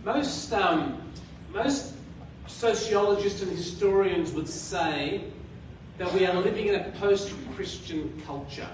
most sociologists and historians would say that we are living in a post-Christian culture.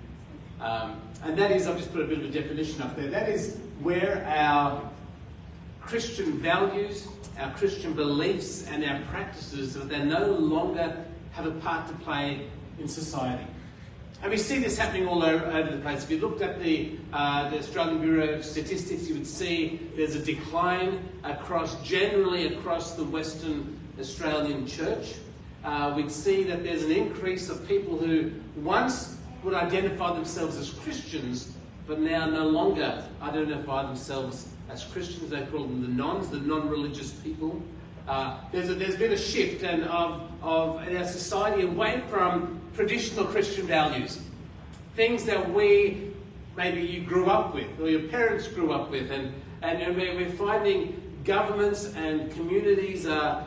And that is, I've just put a bit of a definition up there, that is where our Christian values, our Christian beliefs and our practices, that they no longer have a part to play in society. And we see this happening all over the place. If you looked at the Australian Bureau of Statistics, you would see there's a decline generally across the Western Australian church. We'd see that there's an increase of people who once would identify themselves as Christians, but now no longer identify themselves as Christians. They call them the nones, the non-religious people. There's been a shift in our society away from traditional Christian values, things that maybe you grew up with or your parents grew up with, and we're finding governments and communities are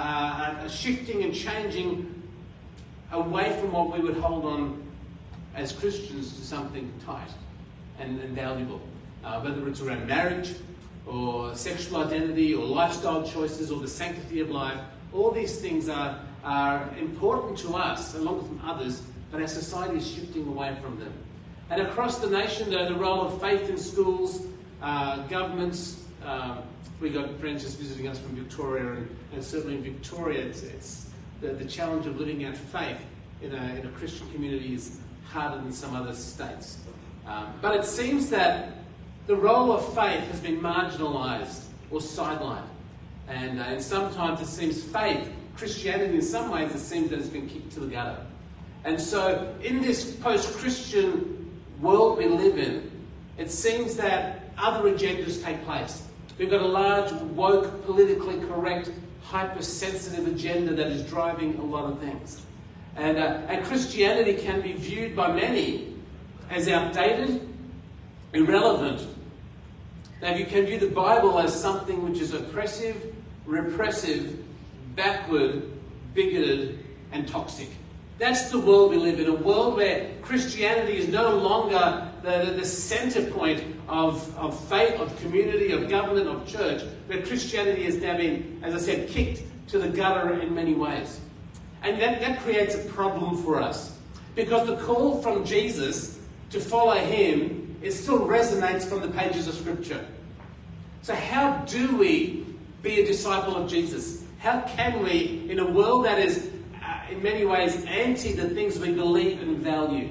shifting and changing away from what we would hold on as Christians to something tight and valuable, whether it's around marriage or sexual identity or lifestyle choices or the sanctity of life. All these things are important to us along with others, but our society is shifting away from them. And across the nation, the role of faith in schools, governments, we got friends just visiting us from Victoria, and certainly in Victoria, it's the challenge of living out faith in a Christian community is harder than some other states. But it seems that the role of faith has been marginalised or sidelined. And sometimes it seems Christianity in some ways, it seems that it's been kicked to the gutter. And so in this post-Christian world we live in, it seems that other agendas take place. We've got a large, woke, politically correct, hypersensitive agenda that is driving a lot of things. And Christianity can be viewed by many as outdated, irrelevant. Now, you can view the Bible as something which is oppressive, repressive, backward, bigoted, and toxic. That's the world we live in, a world where Christianity is no longer the centre point of faith, of community, of government, of church, where Christianity has now been, as I said, kicked to the gutter in many ways. And that creates a problem for us, because the call from Jesus to follow him, it still resonates from the pages of Scripture. So how do we be a disciple of Jesus? How can we, in a world that is in many ways anti the things we believe and value?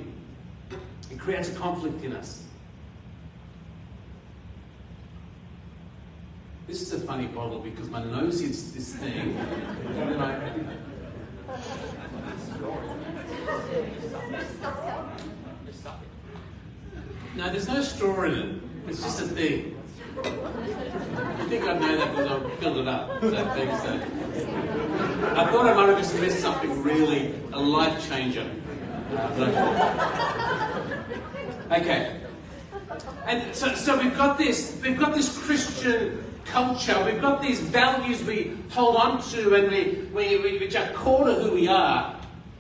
It creates a conflict in us. This is a funny bottle because my nose hits this thing. And then No, there's no straw in it. It's just a thing. I think I know that because I filled it up. So I think so. I thought I might have just missed something really, a life changer. Okay. And so we've got this Christian culture, we've got these values we hold on to and which are core to who we are.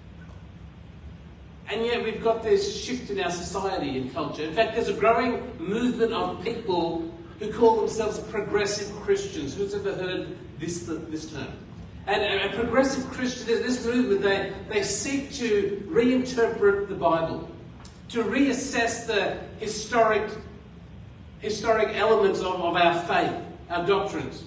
And yet we've got this shift in our society and culture. In fact, there's a growing movement of people who call themselves progressive Christians. Who's ever heard this term? And a progressive Christian, this movement, they seek to reinterpret the Bible, to reassess the historic elements of our faith, our doctrines.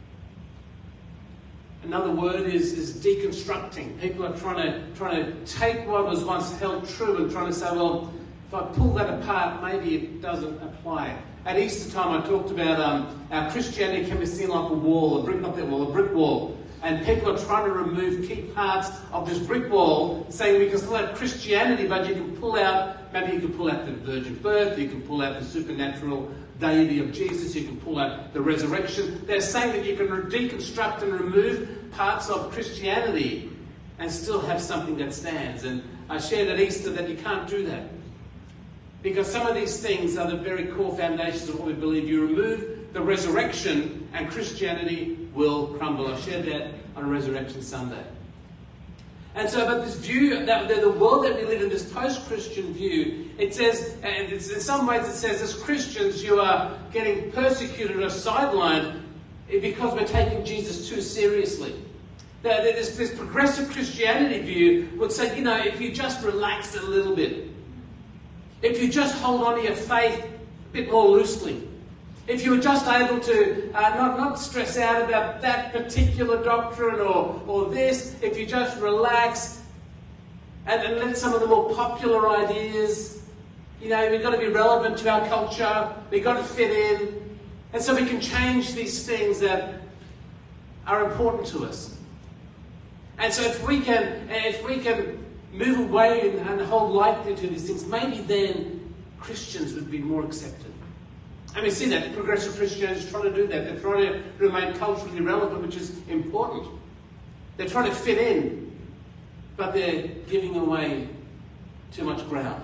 Another word is deconstructing. People are trying to take what was once held true and trying to say, well, if I pull that apart, maybe it doesn't apply. At Easter time, I talked about our Christianity can be seen like a wall, a brick wall. And people are trying to remove key parts of this brick wall, saying we can still have Christianity, but you can pull out the virgin birth, you can pull out the supernatural deity of Jesus, you can pull out the resurrection. They're saying that you can deconstruct and remove parts of Christianity and still have something that stands. And I shared at Easter that you can't do that, because some of these things are the very core foundations of what we believe. You remove the resurrection and Christianity will crumble. I shared that on Resurrection Sunday. And so, but this view, that the world that we live in, this post-Christian view, it says, and it's, in some ways it says, as Christians you are getting persecuted or sidelined because we're taking Jesus too seriously. This progressive Christianity view would say, if you just relax a little bit, if you just hold on to your faith a bit more loosely, if you were just able to not stress out about that particular doctrine or this, if you just relax and let some of the more popular ideas, we've got to be relevant to our culture, we've got to fit in, and so we can change these things that are important to us. And so if we can move away and hold lightly to these things, maybe then Christians would be more accepted. And we see that progressive Christianity is trying to do that. They're trying to remain culturally relevant, which is important. They're trying to fit in, but they're giving away too much ground.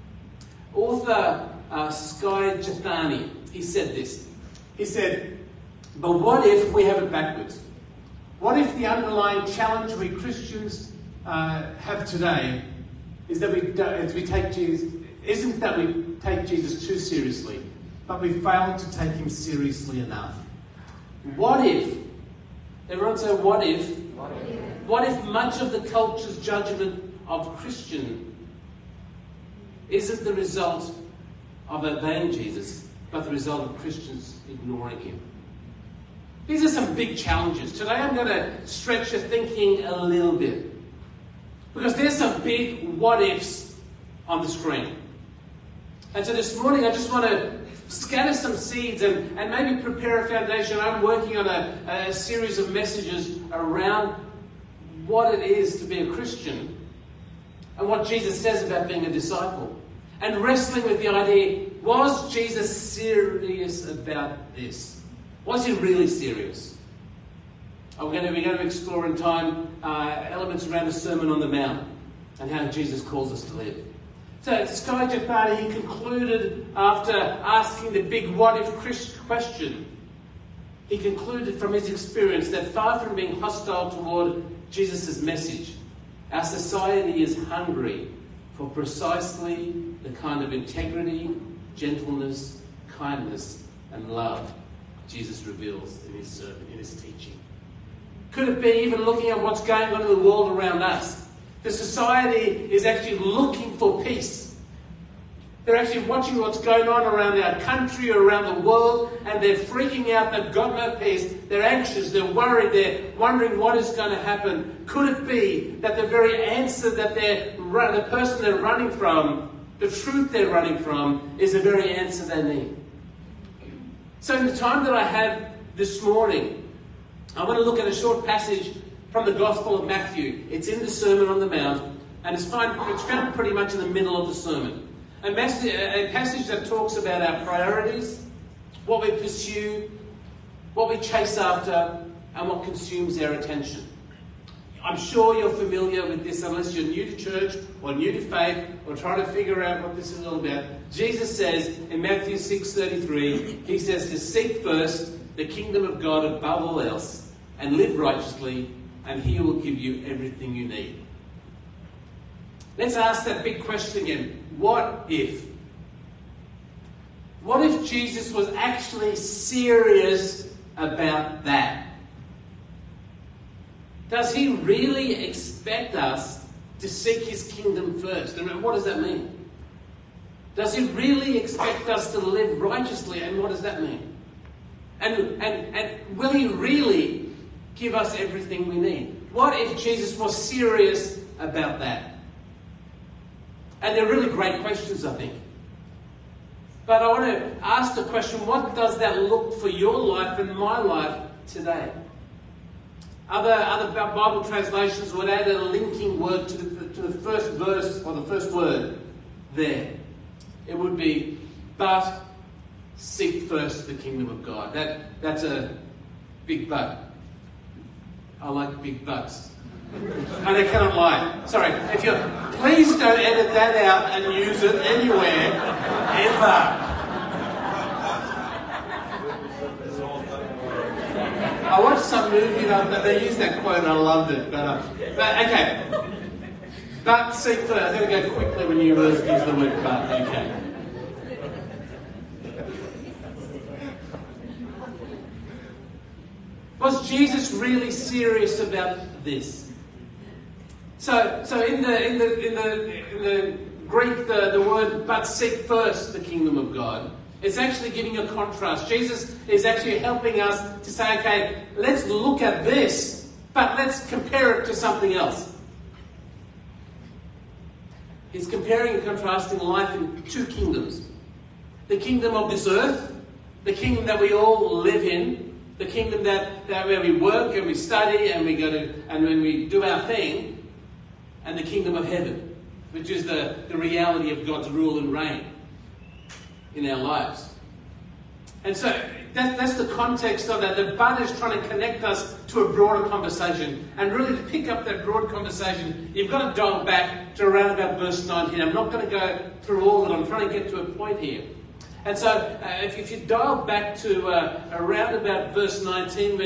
Author Skye Jethani, he said this. He said, but what if we have it backwards? What if the underlying challenge we Christians have today is that isn't that we take Jesus too seriously, but we fail to take him seriously enough? What if, everyone say what if? What if much of the culture's judgment of Christian isn't the result of obeying Jesus, but the result of Christians ignoring him? These are some big challenges. Today I'm going to stretch your thinking a little bit, because there's some big what-ifs on the screen. And so this morning I just want to scatter some seeds and maybe prepare a foundation. I'm working on a series of messages around what it is to be a Christian and what Jesus says about being a disciple. And wrestling with the idea, was Jesus serious about this? Was he really serious? We're going to explore in time elements around the Sermon on the Mount and how Jesus calls us to live. So Skye Jethani, he concluded after asking the big what-if question, he concluded from his experience that far from being hostile toward Jesus' message, our society is hungry for precisely the kind of integrity, gentleness, kindness, and love Jesus reveals in his sermon, in his teaching. Could it be even looking at what's going on in the world around us? The society is actually looking for peace. They're actually watching what's going on around our country or around the world, and they're freaking out. They've got no peace. They're anxious. They're worried. They're wondering what is going to happen. Could it be that the very answer that the person they're running from, the truth they're running from, is the very answer they need? So in the time that I have this morning, I want to look at a short passage from the Gospel of Matthew. It's in the Sermon on the Mount, and it's found pretty much in the middle of the sermon. A passage that talks about our priorities, what we pursue, what we chase after, and what consumes our attention. I'm sure you're familiar with this unless you're new to church or new to faith or trying to figure out what this is all about. Jesus says in Matthew 6:33, he says to seek first the kingdom of God above all else and live righteously, and he will give you everything you need. Let's ask that big question again. What if? What if Jesus was actually serious about that? Does he really expect us to seek his kingdom first? And what does that mean? Does he really expect us to live righteously? And what does that mean? And will he really give us everything we need? What if Jesus was serious about that? And they're really great questions, I think. But I want to ask the question, what does that look for your life and my life today? Other Bible translations would add a linking word to the first verse or the first word there. It would be, but seek first the kingdom of God. That's a big but. I like big buts. And I cannot lie. Sorry. Please don't edit that out and use it anywhere, ever. I watched some movie that they used that quote and I loved it. But okay. But seek first. I'm going to go quickly when you use the word but. Okay. Was Jesus really serious about this? So in the Greek, the word "but seek first the kingdom of God," it's actually giving a contrast. Jesus is actually helping us to say, okay, let's look at this, but let's compare it to something else. He's comparing and contrasting life in two kingdoms. The kingdom of this earth, the kingdom that we all live in, the kingdom that where we work and we study and we go to and when we do our thing, and the kingdom of heaven, which is the reality of God's rule and reign in our lives. And so that's the context of that. The but is trying to connect us to a broader conversation. And really to pick up that broad conversation, you've got to dial back to around about verse 19. I'm not going to go through all of it. I'm trying to get to a point here. And so if you dial back to around about verse 19,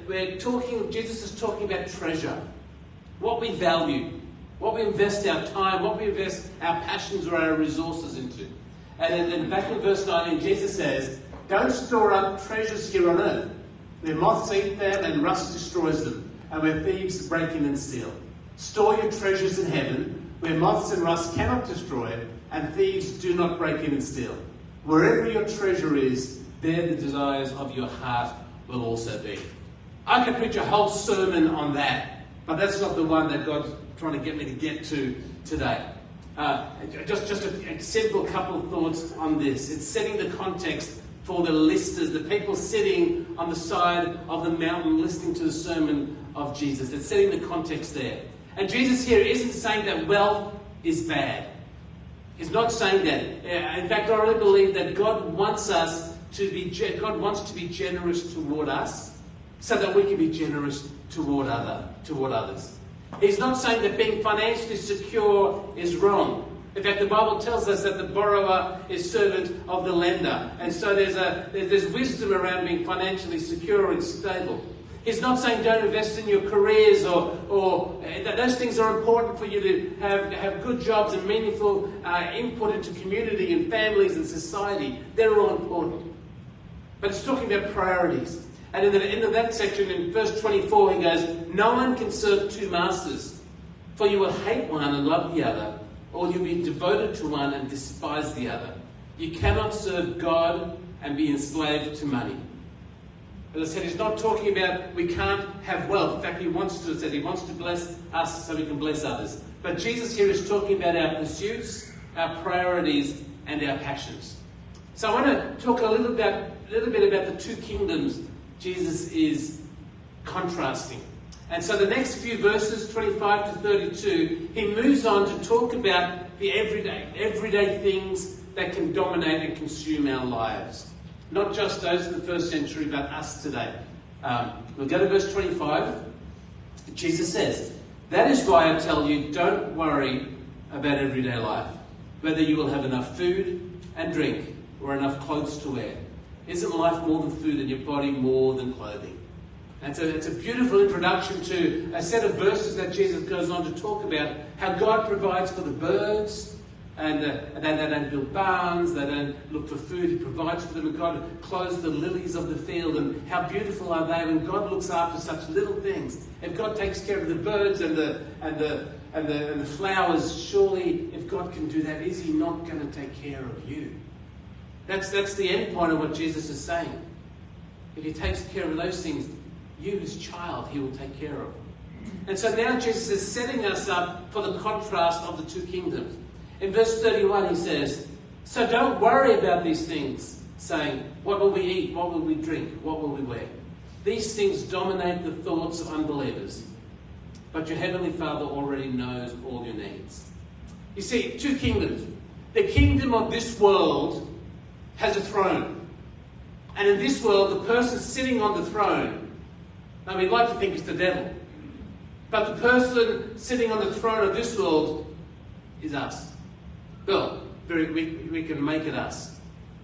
Jesus is talking about treasure. What we value. What we invest our time. What we invest our passions or our resources into. And then back in verse 19, Jesus says, don't store up treasures here on earth, where moths eat them and rust destroys them, and where thieves break in and steal. Store your treasures in heaven, where moths and rust cannot destroy, and thieves do not break in and steal. Wherever your treasure is, there the desires of your heart will also be. I could preach a whole sermon on that, but that's not the one that God's trying to get me to get to today. Just a simple couple of thoughts on this. It's setting the context for the listeners, the people sitting on the side of the mountain listening to the sermon of Jesus. It's setting the context there. And Jesus here isn't saying that wealth is bad. He's not saying that. In fact, I really believe that God wants to be generous toward us so that we can be generous toward others. He's not saying that being financially secure is wrong. In fact, the Bible tells us that the borrower is servant of the lender. And so there's wisdom around being financially secure and stable. He's not saying don't invest in your careers or that those things are important for you to have good jobs and meaningful input into community and families and society. They're all important. But it's talking about priorities. And in the end of that section, in verse 24, he goes, no one can serve two masters, for you will hate one and love the other, or you'll be devoted to one and despise the other. You cannot serve God and be enslaved to money. As I said, he's not talking about we can't have wealth. In fact, he wants to bless us so we can bless others. But Jesus here is talking about our pursuits, our priorities, and our passions. So I want to talk a little bit about the two kingdoms Jesus is contrasting. And so the next few verses, 25 to 32, he moves on to talk about the everyday things that can dominate and consume our lives. Not just those in the first century, but us today. We'll go to verse 25. Jesus says, that is why I tell you, don't worry about everyday life, whether you will have enough food and drink or enough clothes to wear. Isn't life more than food and your body more than clothing? And so it's a beautiful introduction to a set of verses that Jesus goes on to talk about how God provides for the birds, and they don't build barns, they don't look for food, he provides for them, and God clothes the lilies of the field, and how beautiful are they when God looks after such little things. If God takes care of the birds and the flowers, surely if God can do that, is he not going to take care of you? That's the end point of what Jesus is saying. If he takes care of those things, you, his child, he will take care of. And so now Jesus is setting us up for the contrast of the two kingdoms. In verse 31 he says, so don't worry about these things, saying, what will we eat? What will we drink? What will we wear? These things dominate the thoughts of unbelievers. But your heavenly Father already knows all your needs. You see, two kingdoms. The kingdom of this world has a throne. And in this world, the person sitting on the throne, now we'd like to think it's the devil, but the person sitting on the throne of this world is us. Well, we can make it us.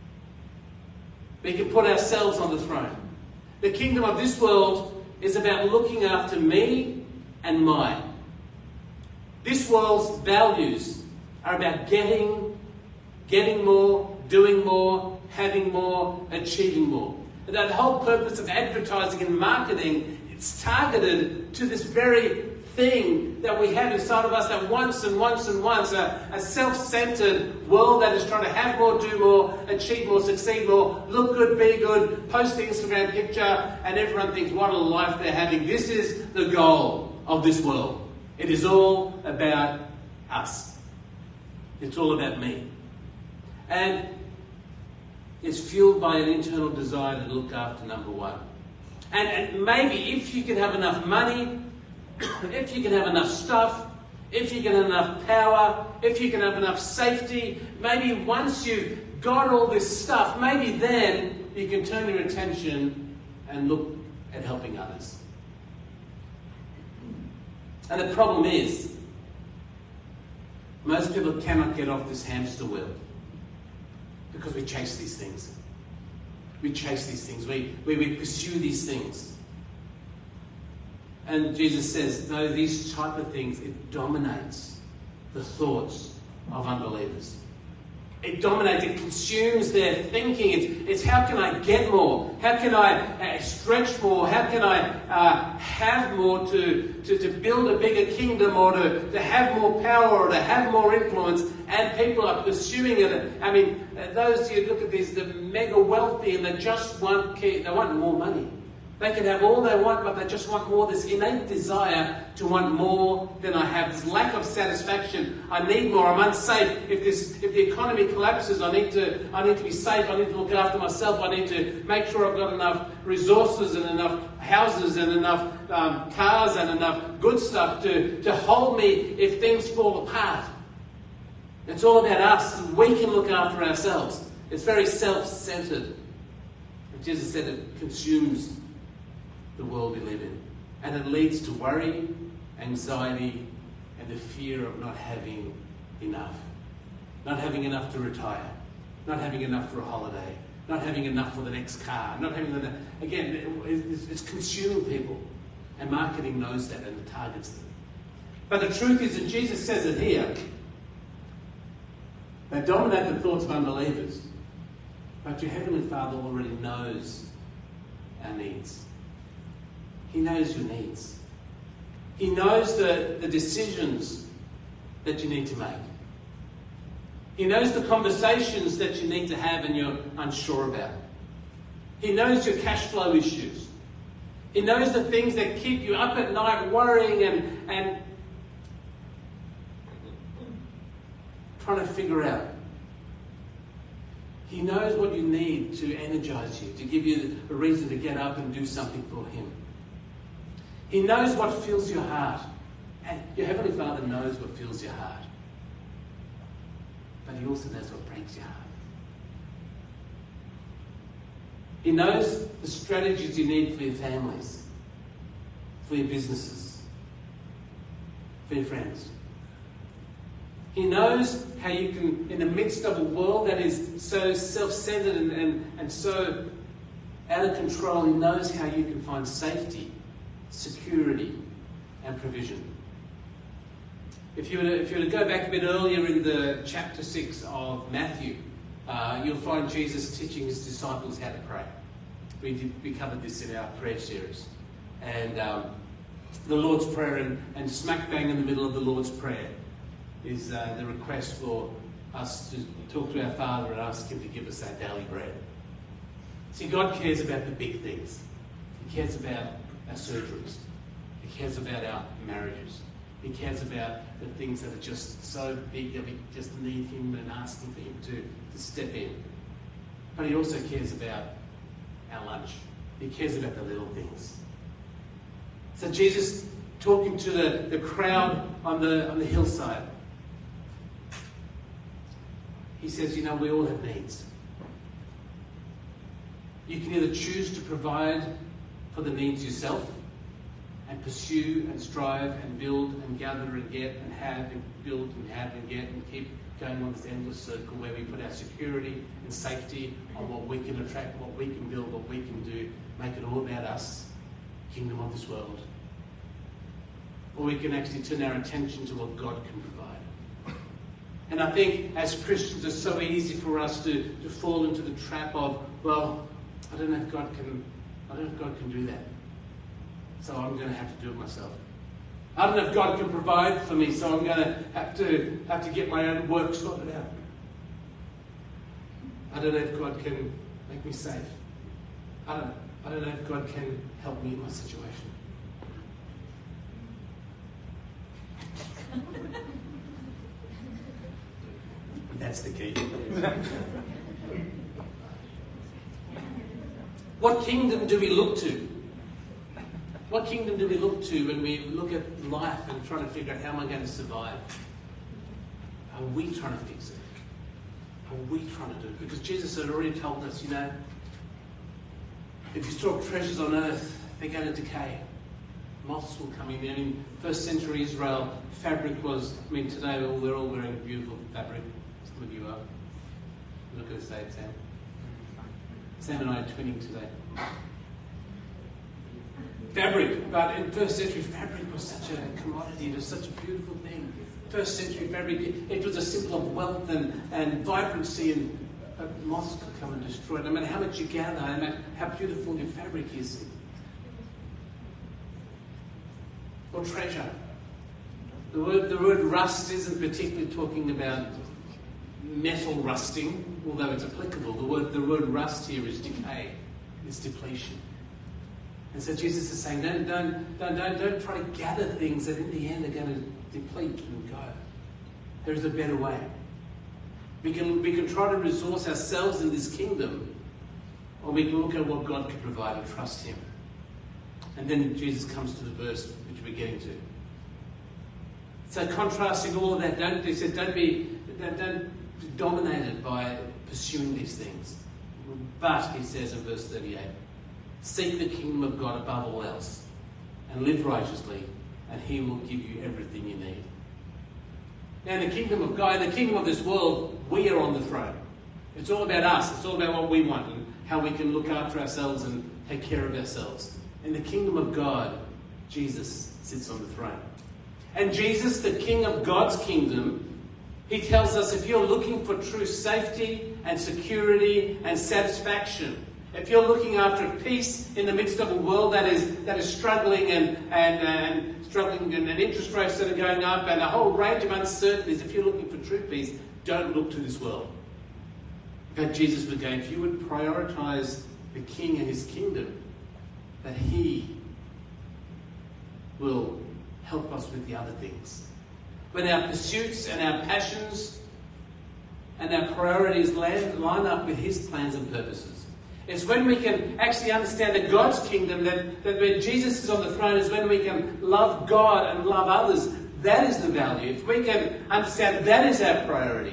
We can put ourselves on the throne. The kingdom of this world is about looking after me and mine. This world's values are about getting more, doing more, having more, achieving more. that whole purpose of advertising and marketing, it's targeted to this very thing that we have inside of us that wants a self-centered world that is trying to have more, do more, achieve more, succeed more, look good, be good, post the Instagram picture, and everyone thinks what a life they're having. This is the goal of this world. It is all about us. It's all about me. And it's fueled by an internal desire to look after number one. And maybe if you can have enough money, if you can have enough stuff, if you can have enough power, if you can have enough safety, maybe once you've got all this stuff, maybe then you can turn your attention and look at helping others. And the problem is, most people cannot get off this hamster wheel because we chase these things. We chase these things. We pursue these things. And Jesus says, no, these type of things, it dominates the thoughts of unbelievers. It dominates, it consumes their thinking. It's how can I get more? How can I stretch more? How can I have more to build a bigger kingdom, or to have more power, or to have more influence? And people are pursuing it. I mean, those you look at these, the mega wealthy, and they just want more money. They can have all they want, but they just want more. This innate desire to want more than I have. This lack of satisfaction. I need more. I'm unsafe. If the economy collapses, I need to be safe. I need to look after myself. I need to make sure I've got enough resources and enough houses and enough cars and enough good stuff to hold me if things fall apart. It's all about us. We can look after ourselves. It's very self-centered. Jesus said it consumes the world we live in. And it leads to worry, anxiety, and the fear of not having enough. Not having enough to retire. Not having enough for a holiday. Not having enough for the next car. Not having enough. Again, it's consuming people. And marketing knows that and it targets them. But the truth is, and Jesus says it here, they dominate the thoughts of unbelievers. But your Heavenly Father already knows our needs. He knows your needs. He knows the decisions that you need to make. He knows the conversations that you need to have and you're unsure about. He knows your cash flow issues. He knows the things that keep you up at night worrying and trying to figure out. He knows what you need to energize you, to give you a reason to get up and do something for Him. He knows what fills your heart. And your Heavenly Father knows what fills your heart. But He also knows what breaks your heart. He knows the strategies you need for your families, for your businesses, for your friends. He knows how you can, in the midst of a world that is so self-centered and so out of control, He knows how you can find safety, security, and provision. If you were to go back a bit earlier in the chapter 6 of Matthew, you'll find Jesus teaching His disciples how to pray. We covered this in our prayer series. And the Lord's Prayer, and smack bang in the middle of the Lord's Prayer is the request for us to talk to our Father and ask Him to give us our daily bread. See, God cares about the big things. He cares about our surgeries. He cares about our marriages. He cares about the things that are just so big that we just need Him and asking for Him to step in. But He also cares about our lunch. He cares about the little things. So Jesus, talking to the crowd on the hillside, He says, you know, we all have needs. You can either choose to provide for the needs yourself and pursue and strive and build and gather and get and have and build and have and get and keep going on this endless circle where we put our security and safety on what we can attract, what we can build, what we can do, make it all about us, kingdom of this world. Or we can actually turn our attention to what God can provide. And I think as Christians it's so easy for us to fall into the trap of, well, I don't know if God can do that. So I'm going to have to do it myself. I don't know if God can provide for me, so I'm going to have to get my own work sorted out. I don't know if God can make me safe. I don't know if God can help me in my situation. That's the key. What kingdom do we look to? What kingdom do we look to when we look at life and trying to figure out how am I going to survive? Are we trying to fix it? Are we trying to do it? Because Jesus had already told us, if you store up treasures on earth, they're going to decay. Moths will come in. In first century Israel, fabric was, today we're all wearing beautiful fabric. Some of you are. Look at the same, Sam. Sam and I are twinning today. Fabric, but in first century, fabric was such a commodity. It was such a beautiful thing. First century fabric, it was a symbol of wealth and vibrancy, and moths could come and destroy it. No matter how much you gather, no matter how beautiful your fabric is. Or treasure. The word rust isn't particularly talking about metal rusting, although it's applicable. The word rust here is decay. It's depletion. And so Jesus is saying, don't try to gather things that in the end are going to deplete and go. There is a better way. We can try to resource ourselves in this kingdom, or we can look at what God can provide and trust Him. And then Jesus comes to the verse which we're getting to. So contrasting all of that, don't be dominated by pursuing these things. But, he says in verse 38, seek the kingdom of God above all else, and live righteously, and He will give you everything you need. Now, in the kingdom of God, in the kingdom of this world, we are on the throne. It's all about us. It's all about what we want and how we can look after ourselves and take care of ourselves. In the kingdom of God, Jesus sits on the throne. And Jesus, the King of God's kingdom, He tells us if you're looking for true safety and security and satisfaction, if you're looking after peace in the midst of a world that is struggling and struggling and interest rates that are going up and a whole range of uncertainties, if you're looking for true peace, don't look to this world. In fact, Jesus was going, if you would prioritise the King and His kingdom, that He will help us with the other things. When our pursuits and our passions and our priorities line up with His plans and purposes. It's when we can actually understand that God's kingdom, that when Jesus is on the throne, is when we can love God and love others. That is the value. If we can understand that is our priority,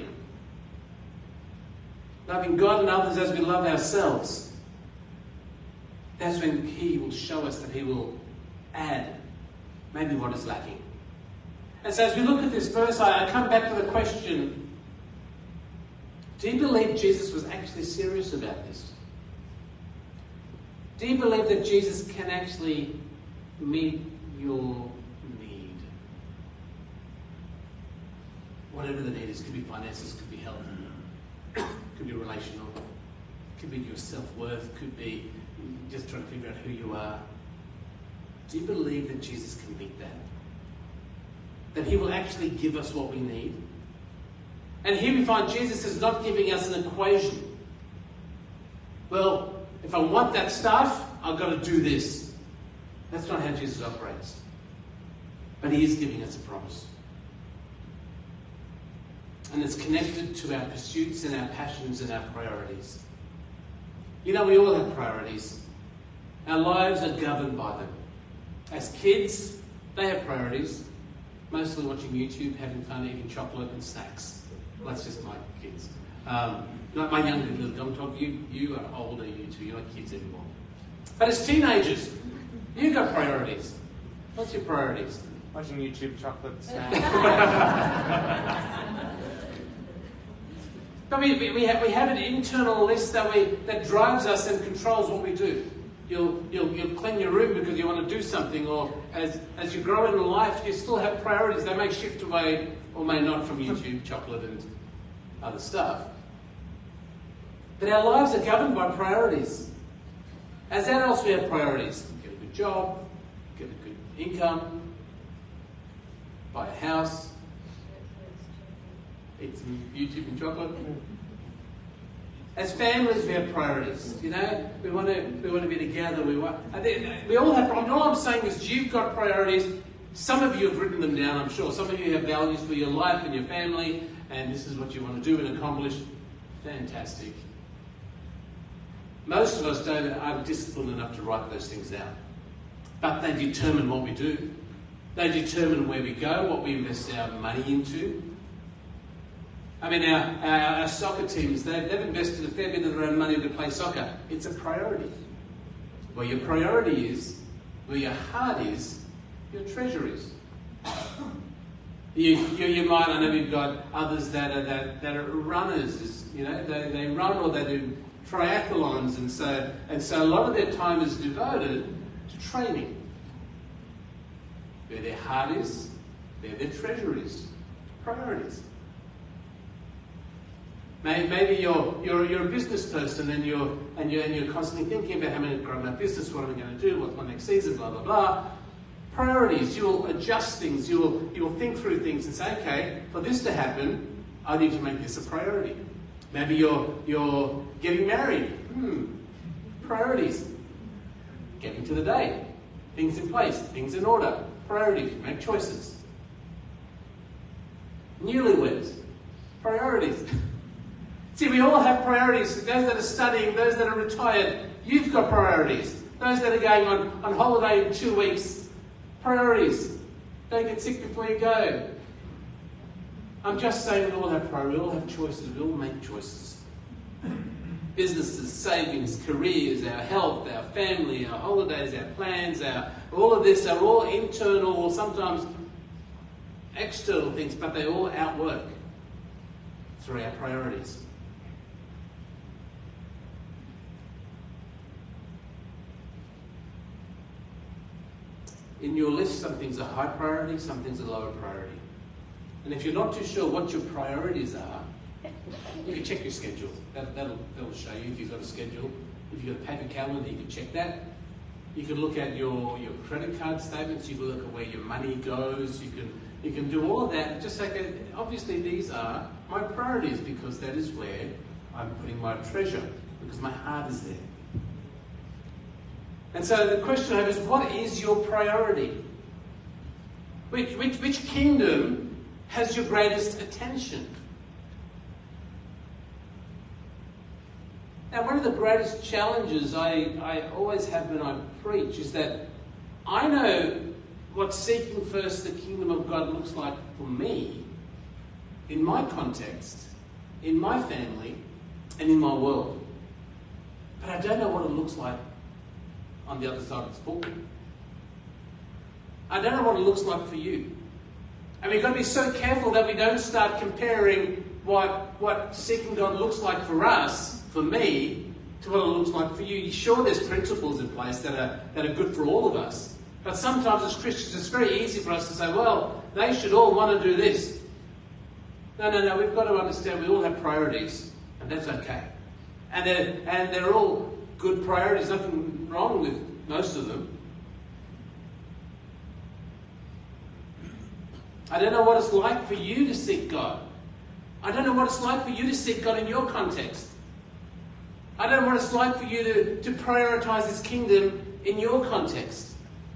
loving God and others as we love ourselves, that's when He will show us that He will add maybe what is lacking. And so as we look at this verse, I come back to the question, do you believe Jesus was actually serious about this? Do you believe that Jesus can actually meet your need? Whatever the need is, could be finances, could be health, could be relational, could be your self-worth, could be just trying to figure out who you are. Do you believe that Jesus can meet that? That He will actually give us what we need? And here we find Jesus is not giving us an equation. Well, if I want that stuff, I've got to do this. That's not how Jesus operates. But He is giving us a promise. And it's connected to our pursuits and our passions and our priorities. We all have priorities. Our lives are governed by them. As kids, they have priorities. Mostly watching YouTube, having fun, eating chocolate and snacks. Well, that's just my kids. Not my younger little. I'm talking you are older, you two. You're not kids anymore. But as teenagers, you've got priorities. What's your priorities? Watching YouTube, chocolate, snacks. But we have an internal list that drives us and controls what we do. You'll clean your room because you want to do something, or as you grow in life, you still have priorities. They may shift away or may not from YouTube, chocolate, and other stuff. But our lives are governed by priorities. As adults, we have priorities. Get a good job, get a good income, buy a house, eat some YouTube and chocolate. As families, we have priorities. You know, we want to be together. We all have problems. All I'm saying is, you've got priorities. Some of you have written them down, I'm sure. Some of you have values for your life and your family, and this is what you want to do and accomplish. Fantastic. Most of us aren't disciplined enough to write those things down, but they determine what we do. They determine where we go, what we invest our money into. I mean, our soccer teams, they've invested a fair bit of their own money to play soccer. It's a priority. Where your priority is, where your heart is, your treasure is. You might, I know we've got others that are runners, you know, they run or they do triathlons, and so a lot of their time is devoted to training. Where their heart is, where their treasure is. Priorities. Maybe you're a business person and you're constantly thinking about how I'm going to grow my business, what am I going to do, what's my next season, blah blah blah. Priorities. You will adjust things. You will think through things and say, okay, for this to happen, I need to make this a priority. Maybe you're getting married. Priorities. Getting to the day. Things in place. Things in order. Priorities. Make choices. Newlyweds. Priorities. See, we all have priorities. Those that are studying, those that are retired, you've got priorities. Those that are going on holiday in 2 weeks, priorities. Don't get sick before you go. I'm just saying we all have priorities, we all have choices, we all make choices. Businesses, savings, careers, our health, our family, our holidays, our plans, all of this are all internal or sometimes external things, but they all outwork through our priorities. In your list, some things are high priority, some things are lower priority. And if you're not too sure what your priorities are, you can check your schedule. That'll show you if you've got a schedule. If you've got a paper calendar, you can check that. You can look at your credit card statements. You can look at where your money goes. You can do all of that. Just say, obviously these are my priorities because that is where I'm putting my treasure, because my heart is there. And so the question I have is, what is your priority? Which kingdom has your greatest attention? Now, one of the greatest challenges I always have when I preach is that I know what seeking first the kingdom of God looks like for me, in my context, in my family, and in my world. But I don't know what it looks like on the other side of this pulpit. I don't know what it looks like for you. And we've got to be so careful that we don't start comparing what seeking God looks like for us, for me, to what it looks like for you. Sure, there's principles in place that are good for all of us. But sometimes as Christians, it's very easy for us to say, well, they should all want to do this. No, we've got to understand we all have priorities, and that's okay. And they're all good priorities, nothing wrong with most of them. I don't know what it's like for you to seek God. I don't know what it's like for you to seek God in your context. I don't know what it's like for you to prioritize His kingdom in your context.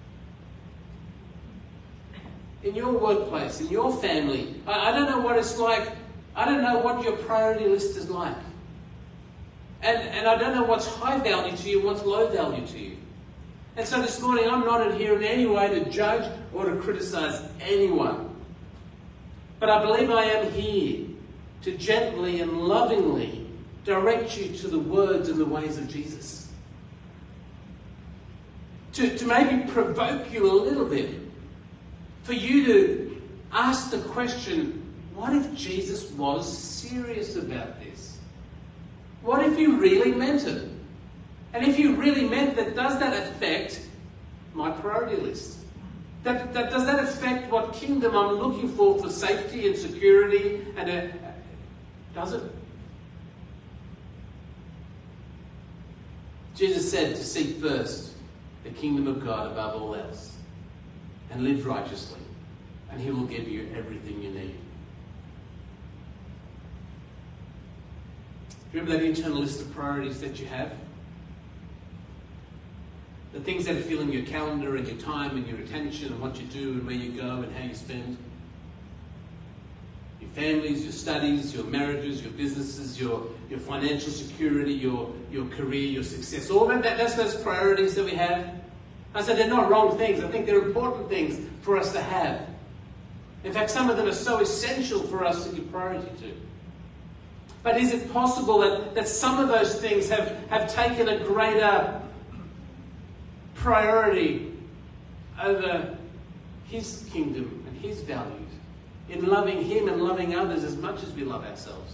In your workplace, in your family. I don't know what it's like. I don't know what your priority list is like. And I don't know what's high value to you and what's low value to you. And so this morning I'm not here in any way to judge or to criticize anyone. But I believe I am here to gently and lovingly direct you to the words and the ways of Jesus. To maybe provoke you a little bit. For you to ask the question, what if Jesus was serious about this? What if He really meant it? And if He really meant that, does that affect my priority list? Does that affect what kingdom I'm looking for safety and security? Does it? Jesus said to seek first the kingdom of God above all else and live righteously, and he will give you everything you need. Remember that internal list of priorities that you have? The things that are filling your calendar and your time and your attention and what you do and where you go and how you spend. Your families, your studies, your marriages, your businesses, your financial security, your career, your success. All of that's those priorities that we have. I said they're not wrong things. I think they're important things for us to have. In fact, some of them are so essential for us to give priority to. But is it possible that some of those things have taken a greater priority over his kingdom and his values in loving him and loving others as much as we love ourselves?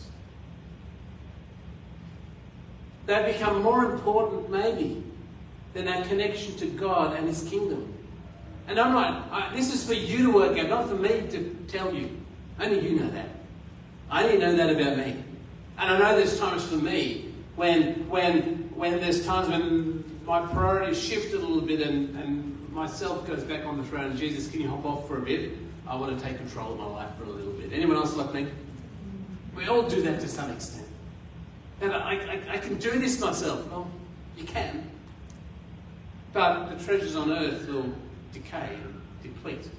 They've become more important, maybe, than our connection to God and his kingdom. And I'm not, this is for you to work out, not for me to tell you. Only you know that. I only know that about me. And I know there's times for me when there's times when my priorities shift a little bit and myself goes back on the throne. And Jesus, can you hop off for a bit? I want to take control of my life for a little bit. Anyone else like me? We all do that to some extent. And I can do this myself. Well, you can. But the treasures on earth will decay and deplete.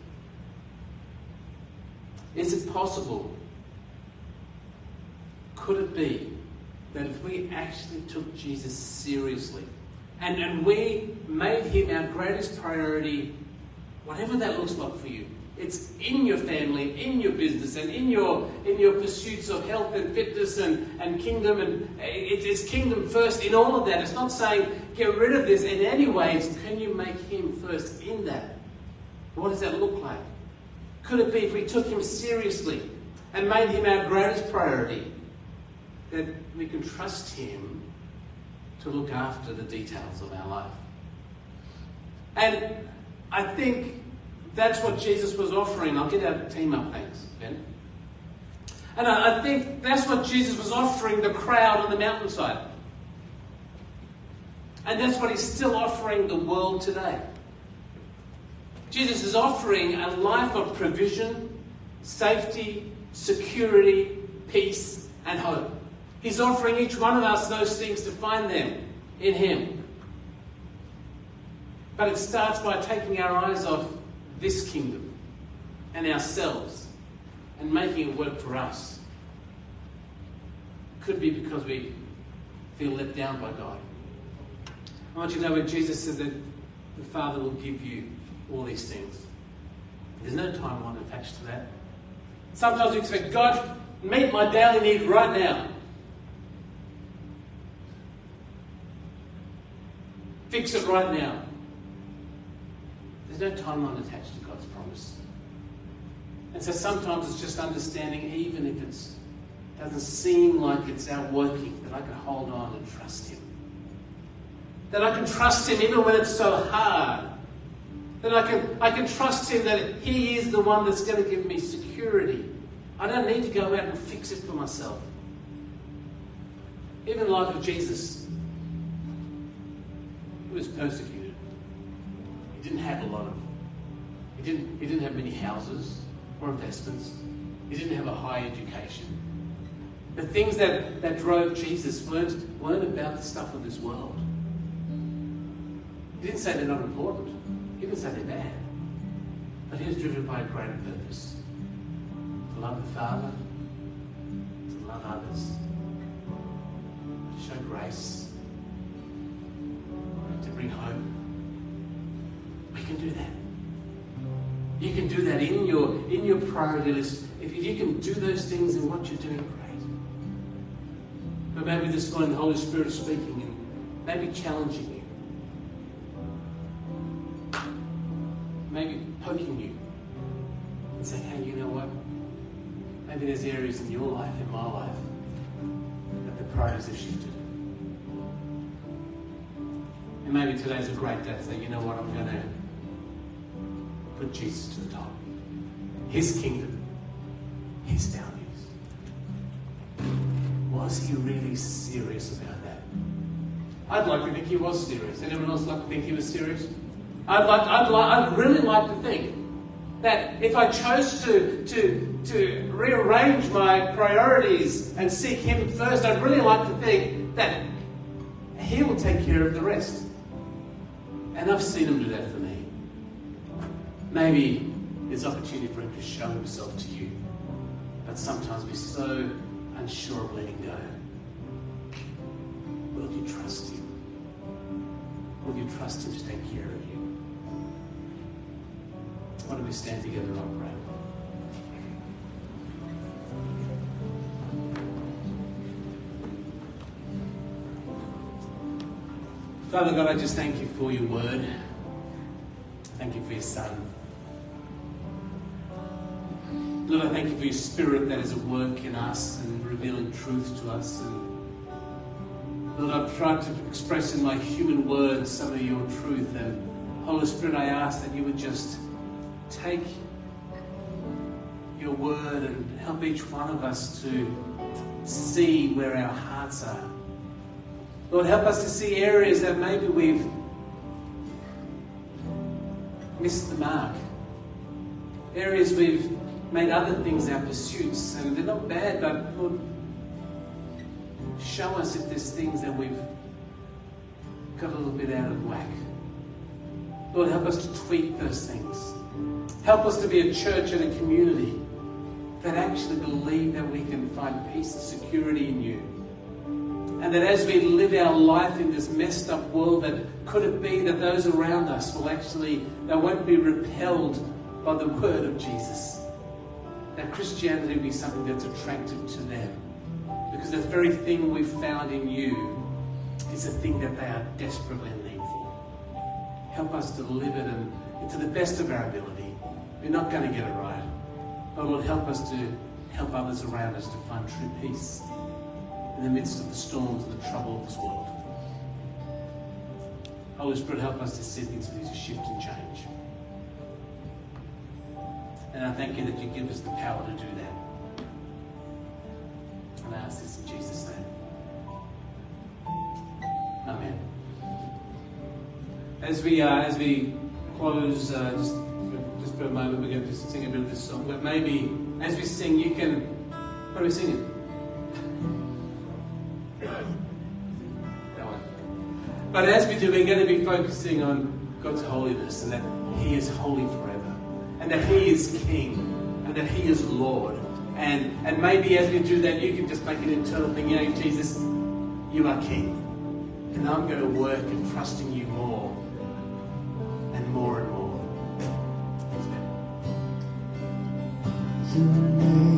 Is it possible? Could it be that if we actually took Jesus seriously and we made him our greatest priority, whatever that looks like for you, it's in your family, in your business, and in your pursuits of health and fitness and kingdom, and it's kingdom first in all of that. It's not saying get rid of this in any way. It's can you make him first in that? What does that look like? Could it be if we took him seriously and made him our greatest priority, that we can trust him to look after the details of our life? And I think that's what Jesus was offering. I'll get our team up, thanks, Ben. And I think that's what Jesus was offering the crowd on the mountainside. And that's what he's still offering the world today. Jesus is offering a life of provision, safety, security, peace, and hope. He's offering each one of us those things to find them in him. But it starts by taking our eyes off this kingdom and ourselves and making it work for us. Could be because we feel let down by God. I want you to know when Jesus says that the Father will give you all these things, there's no timeline attached to that. Sometimes we expect God, meet my daily need right now. Fix it right now. There's no timeline attached to God's promise. And so sometimes it's just understanding, even if it doesn't seem like it's our working, that I can hold on and trust him. That I can trust him even when it's so hard. That I can trust him that he is the one that's going to give me security. I don't need to go out and fix it for myself. Even the life of Jesus, he was persecuted. He didn't have he didn't have many houses or investments. He didn't have a high education. The things that drove Jesus weren't about the stuff of this world. He didn't say they're not important. He didn't say they're bad. But he was driven by a greater purpose. To love the Father, to love others, to show grace, to bring hope. We can do that. You can do that in your priority list. If you can do those things in what you're doing, great. But maybe this morning the Holy Spirit is speaking and maybe challenging you. Maybe poking you and saying, hey, you know what? Maybe there's areas in your life, in my life, that the priorities have shifted. And maybe today's a great day to say, you know what, I'm going to put Jesus to the top. His kingdom, his values. Was he really serious about that? I'd like to think he was serious. Anyone else like to think he was serious? I'd really like to think that if I chose to rearrange my priorities and seek him first, I'd really like to think that he will take care of the rest. And I've seen him do that for me. Maybe there's opportunity for him to show himself to you. But sometimes we're so unsure of letting go. Will you trust him? Will you trust him to take care of you? Why don't we stand together and I'll pray? Father God, I just thank you for your word. Thank you for your Son. Lord, I thank you for your Spirit that is at work in us and revealing truth to us. And Lord, I've tried to express in my human words some of your truth. And Holy Spirit, I ask that you would just take your word and help each one of us to see where our hearts are. Lord, help us to see areas that maybe we've missed the mark. Areas we've made other things our pursuits, and they're not bad, but Lord, show us if there's things that we've got a little bit out of whack. Lord, help us to tweak those things. Help us to be a church and a community that actually believe that we can find peace and security in you. And that as we live our life in this messed up world, that could it be that those around us they won't be repelled by the word of Jesus. That Christianity will be something that's attractive to them. Because the very thing we've found in you is a thing that they are desperately in need for. Help us to live it and to the best of our ability. We're not going to get it right. But Lord, help us to help others around us to find true peace in the midst of the storms and the trouble of this world. Holy Spirit, help us to see things with you to shift and change. And I thank you that you give us the power to do that. And I ask this in Jesus' name. Amen. As we close, just for a moment, we're going to just sing a bit of this song. But maybe as we sing, you can... What are we singing? That one. But as we do, we're going to be focusing on God's holiness and that He is holy forever. And that He is King. And that He is Lord. And maybe as we do that, you can just make an internal thing. You know, Jesus, you are King. And I'm going to work and trust in you more. And more and more. Your name